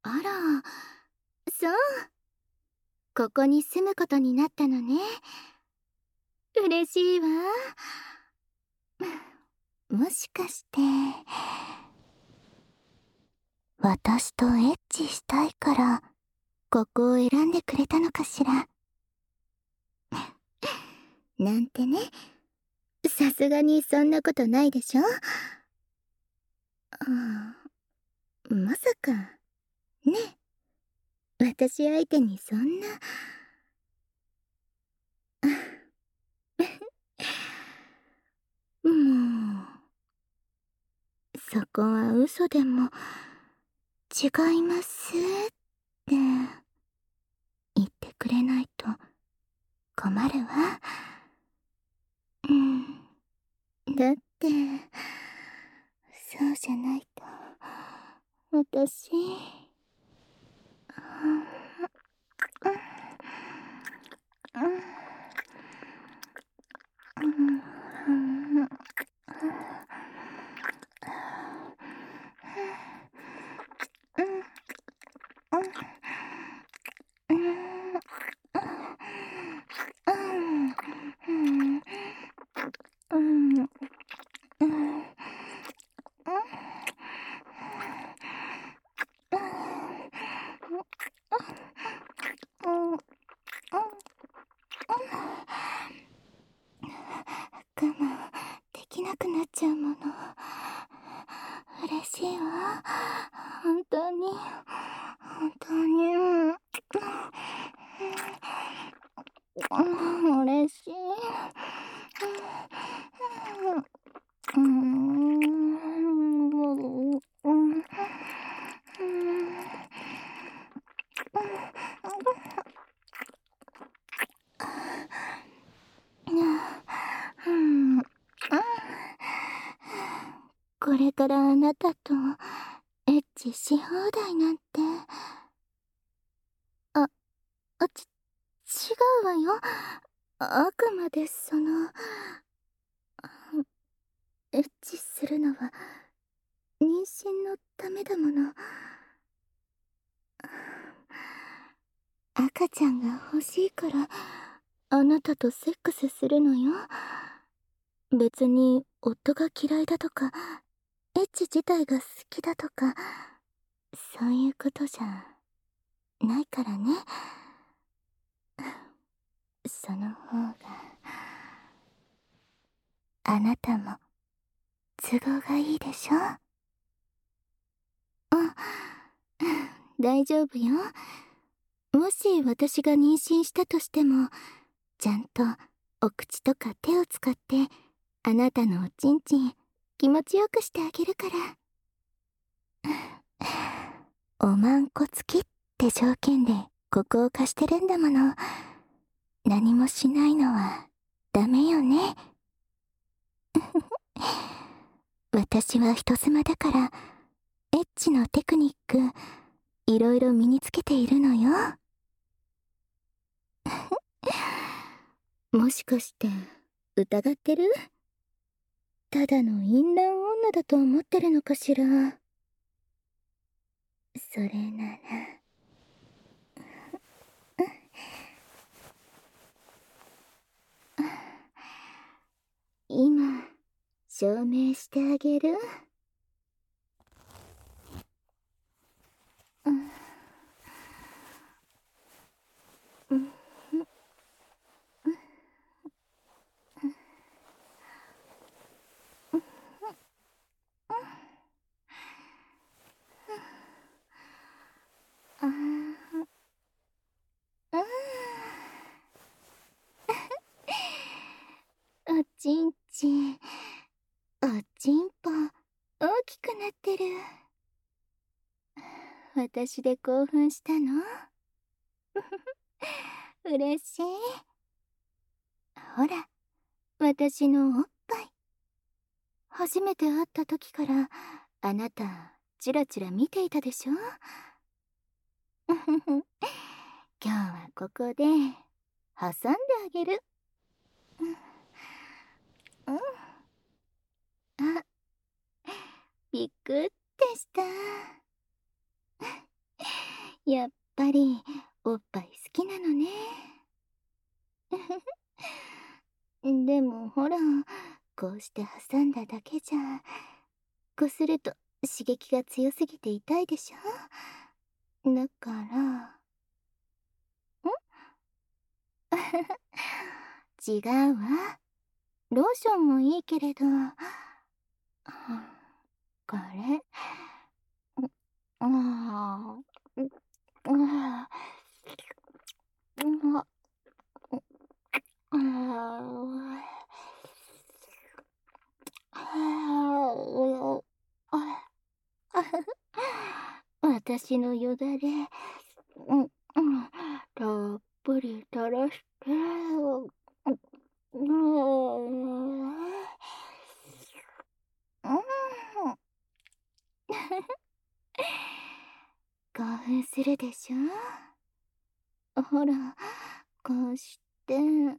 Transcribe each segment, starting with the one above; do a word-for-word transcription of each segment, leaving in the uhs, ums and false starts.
あら、そう。ここに住むことになったのね。嬉しいわ。もしかして、私とエッチしたいから、ここを選んでくれたのかしら。なんてね。さすがにそんなことないでしょ。ああ、まさか、ね。私相手にそんな。もう、そこは嘘でも、違いますって言ってくれないと困るわ。うん。だって、そうじゃないと、私、我慢できなくなっちゃうもの。嬉しいわ。本当に、本当に、うん、嬉しい。うん、うん、うん、うん、これからあなたとエッチし放題なんて。あ、あ、ち、違うわよ。あくまでその、エッチするのは妊娠のためだもの。赤ちゃんが欲しいからあなたとセックスするのよ。別に夫が嫌いだとかエッチ自体が好きだとかそういうことじゃないからね。その方があなたも都合がいいでしょ。あ、大丈夫よ。もし私が妊娠したとしてもちゃんとお口とか手を使ってあなたのおちんちん気持ちよくしてあげるから。おまんこ付きって条件でここを貸してるんだもの。何もしないのはダメよね。私は人妻だからエッチのテクニックいろいろ身につけているのよ。もしかして疑ってる？ただの淫乱女だと思ってるのかしら。それなら今証明してあげる。うん、うん、あー、うん、おちんちん、おちんぽ大きくなってる。私で興奮したの？嬉しい。ほら、私のおっぱい。初めて会った時からあなたチラチラ見ていたでしょ。今日はここで挟んであげる。うん、あ、びっくってした。 やっぱりおっぱい好きなのね。でもほら、こうして挟んだだけじゃ、こすると刺激が強すぎて痛いでしょ。だから、違うわ。ローションもいいけれど、これ、ああ、ああ、ああ、ああ、私のよだれ、うん、うん、たっぷり垂らして、うん、うん、興奮するでしょ。ほら、こうして、うん、うん、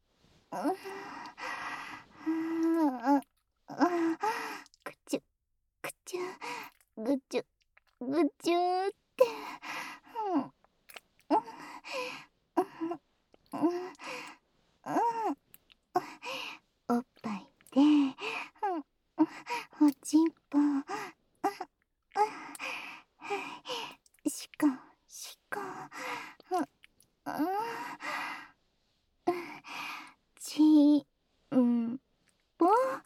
ああ、くちゅ、くちゅ、ぐちゅ、ぐちゅって、うん、うん、うん、うん、おっぱいで、うん、おちんぽ、しこしこ、うん、ちんぽ、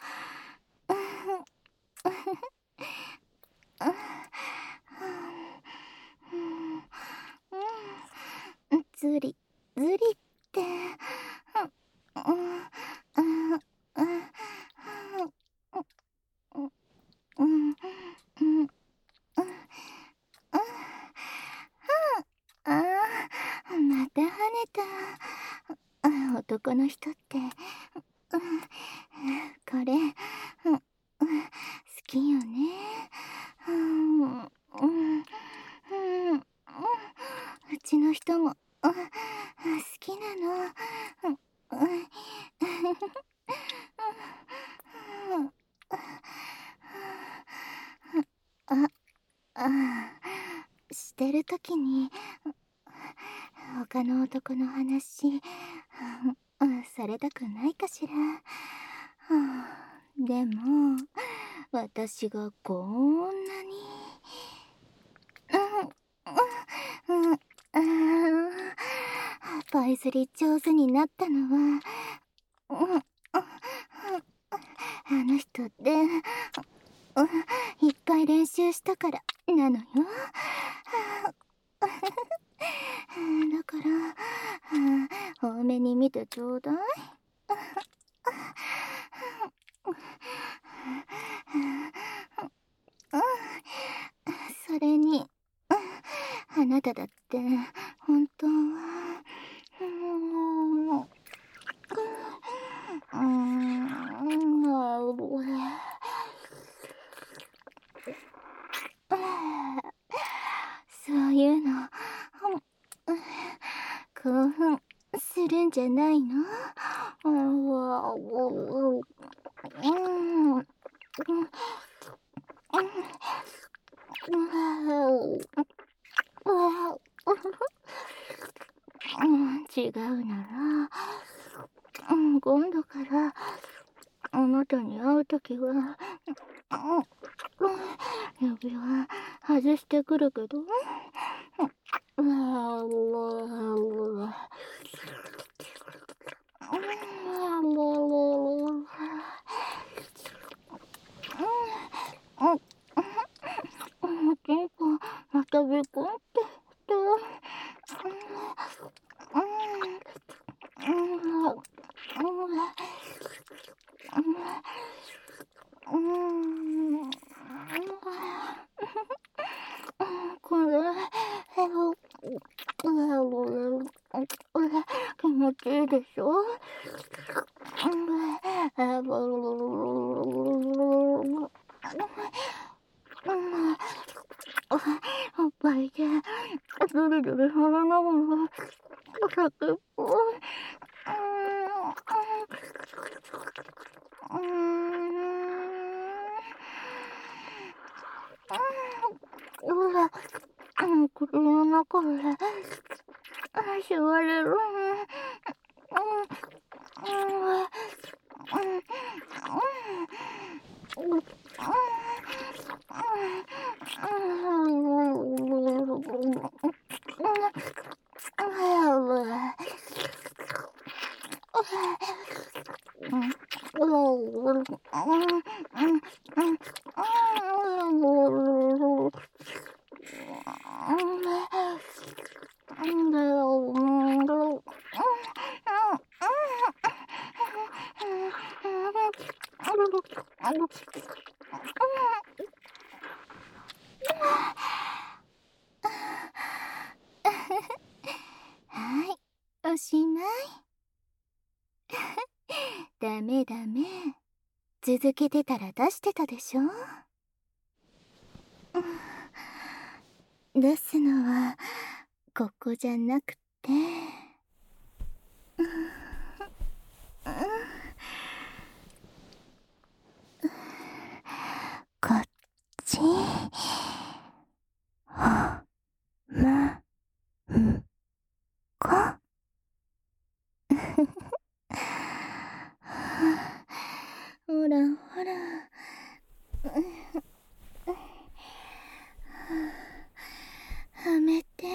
ずりずりって、うん、うん、うん、うん、ああ、また跳ねた。あ、男の人って、うん、これ、うん、好きよね。うん、うん、うん、うん、うちの人も、うん、好きなの。うん、うん、あ、あ、してるときに、他の男の話、うん、されたくないかしら。はあ、でも、私がこんなに、うん、うん、うん、パイ釣り上手になったのは、うん、うん、あの人って、うん、いっぱい練習したからなのよ。だから、多めに見てちょうだい。それに、あなただって本当は、うん、うーん、そういうの、興奮するんじゃないの？うん、うん、うん、違うなら、うん、今度からあなたに会うときは、指輪外してくるけど、結構またびっくりって言ってこれ、気持ちいいでしょ？おっぱいで、ずりずり腹ながら、お酒っぽい。うーん。うわ、口のなこれ。座れるね。はい、おしまい。ダメダメ。続けてたら出してたでしょ。出すのはここじゃなくて、こっち。はまんこ。ほらほら。はめて。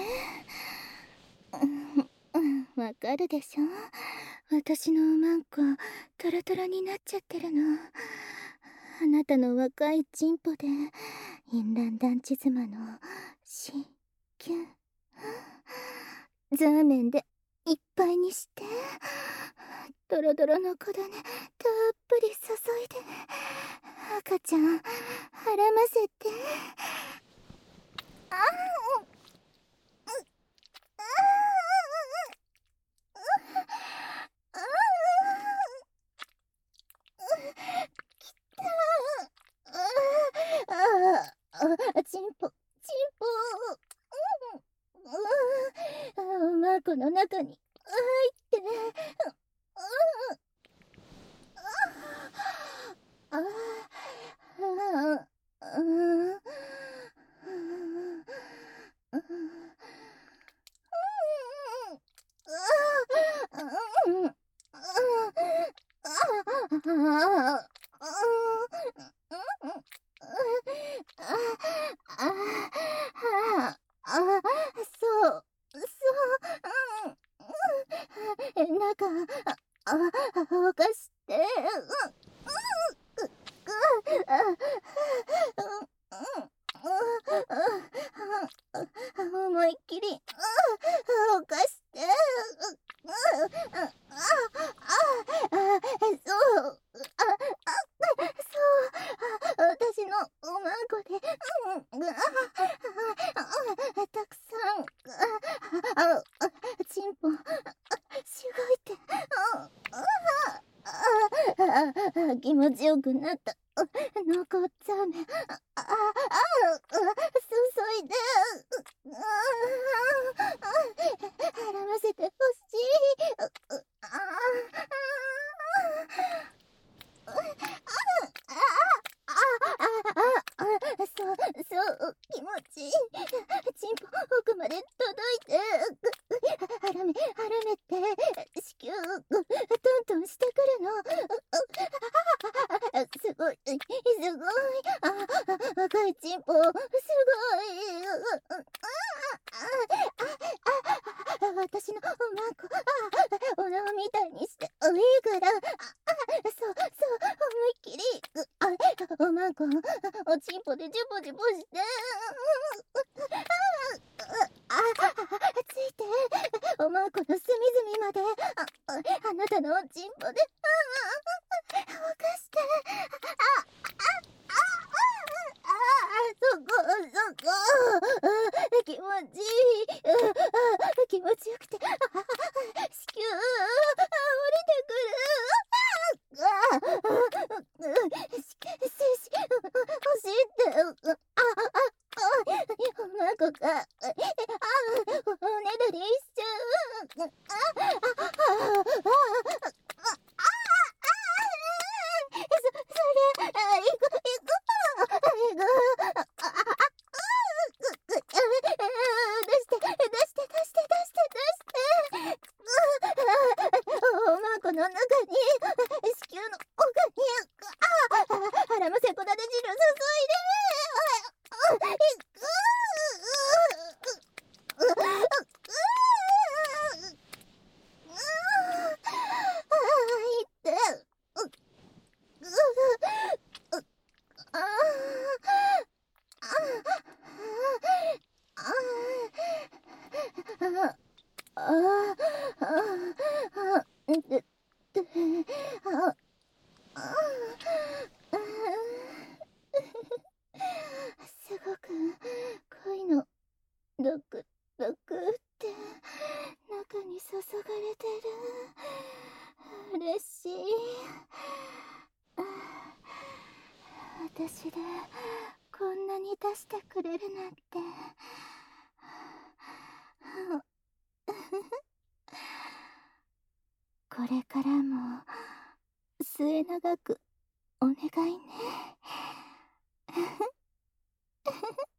わかるでしょ。私のおまんこトロトロになっちゃってるの。あなたの若いチンポで淫乱団地妻の子宮ザーメンでいっぱいにして、ドロドロの子種たっぷり注いで赤ちゃんはらませて。あんチンポチンポ。おまんこの中に入ってああそうそう、なんかおかして。思いっきりおかして。そうそう私のおまんこでたくさんチンポしごいて気持ちよくなった。残ったね。ああ注いではらませてほしい。そうそう気持ちいい。チンポ奥まで届いてはらめはらめて子宮トントンしてくるの。すごいすごい。赤いチンポすごい。私のおまんこお縄みたいにしていいから。そうそう思いっきりおまんこおちんぽでジュボジュボして。ついておまんこの隅々まであなたのおちんぽでほかして。そこそこ気持ちいい。気持ちよくて子宮降りてくる。精子欲しいっておまんこがおねだりしちゃう。それ行こ行こ行こ出して出してドクドクって中に注がれてる。嬉しい。私でこんなに出してくれるなんて。これからも末永くお願いね。